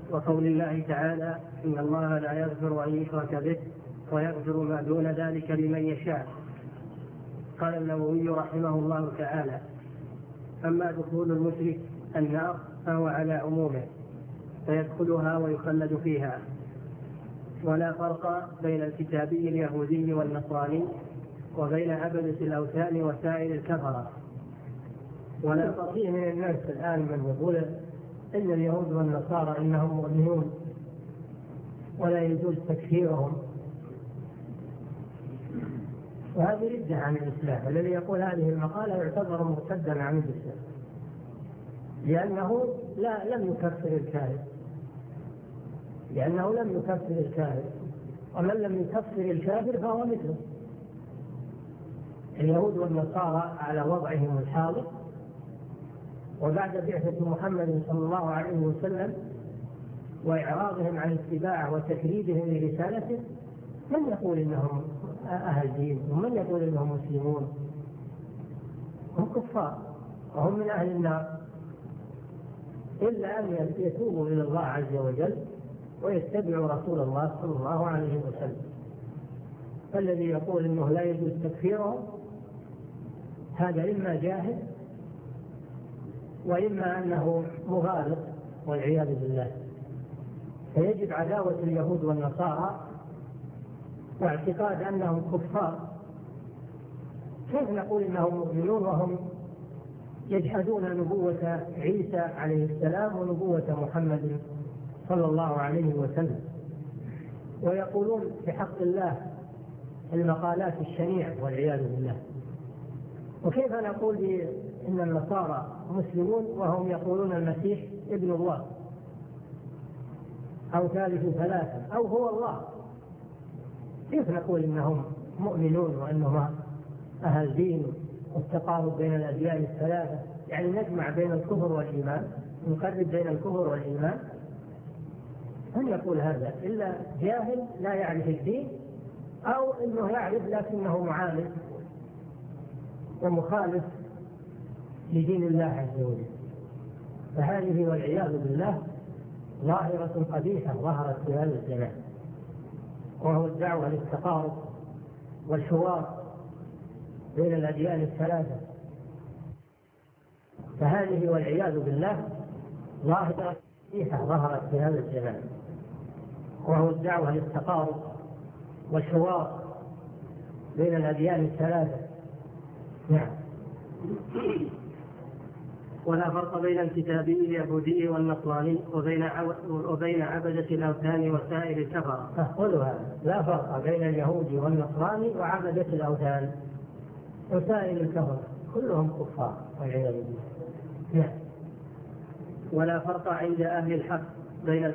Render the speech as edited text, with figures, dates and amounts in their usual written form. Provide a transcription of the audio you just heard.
وقول الله تعالى: إن الله لا يغفر أن يشرك به ويغفر ما دون ذلك لمن يشاء. قال النووي رحمه الله تعالى: أما دخول المشرك النار فهو على عمومه فيدخلها ويخلد فيها، ولا فرق بين الكتابي اليهودي والنصراني وبين عبدة الأوثان وسائر الكفرة. ولا فيه من الناس الآن من يقول إن اليهود والنصارى إنهم مؤمنون ولا يجوز تكفيرهم، وهذه ردة عن الإسلام. الذي يقول هذه المقالة يعتبر مرتدا عن الإسلام، لأنه لم يكفر الكافر، ومن لم يكفر الكافر فهو مثله. اليهود والنصارى على وضعهم الحاضر وبعد بعثة محمد صلى الله عليه وسلم وإعراضهم عن اتباعه وتكذيبهم لرسالته، من يقول إنهم أهل دين ومن يقول إنهم مسلمون؟ هم كفار وهم من أهل النار، إلا أن يتوبوا إلى الله عز وجل ويتبعوا رسول الله صلى الله عليه وسلم. فالذي يقول إنه لا يجوز تكفيرهم هذا إما جاهل وإما أنه مغالط والعياذ بالله. فيجب عداوة اليهود والنصارى واعتقاد أنهم كفار. كيف نقول إنهم مؤمنون وهم يجحدون نبوة عيسى عليه السلام ونبوة محمد صلى الله عليه وسلم، ويقولون في حق الله المقالات الشنيعة والعياذ بالله؟ وكيف نقول إن النصارى مسلمون وهم يقولون المسيح ابن الله أو ثالث ثلاثة أو هو الله؟ كيف نقول إنهم مؤمنون وأنهم أهل دين والتقارب بين الأديان الثلاثة؟ يعني نجمع بين الكفر والإيمان، نقرب بين الكفر والإيمان. من يقول هذا إلا جاهل لا يعرف الدين، أو إنه يعرف لكنه معاند ومخالف لدين الله عز وجل. فهذه والعياذ بالله ظاهرة قبيحة ظهرت في هذا الزمان، وهو الدعوة للتقارب والحوار بين الأديان الثلاثة. فهذه والعياذ بالله ظاهرة قبيحة ظهرت في هذا الزمان، وهو الدعوة للتقارب والحوار بين الأديان الثلاثة. نعم. ولا فرق بين الكتابي اليهودي والنصراني وبين عبدة الأوثان وسائر الكفرة. قولوا هذا: لا فرق بين اليهودي والنصراني وعبدة الأوثان وسائر الكفرة، كلهم كفار والعياذ بالله. ولا فرق عند أهل الحق بين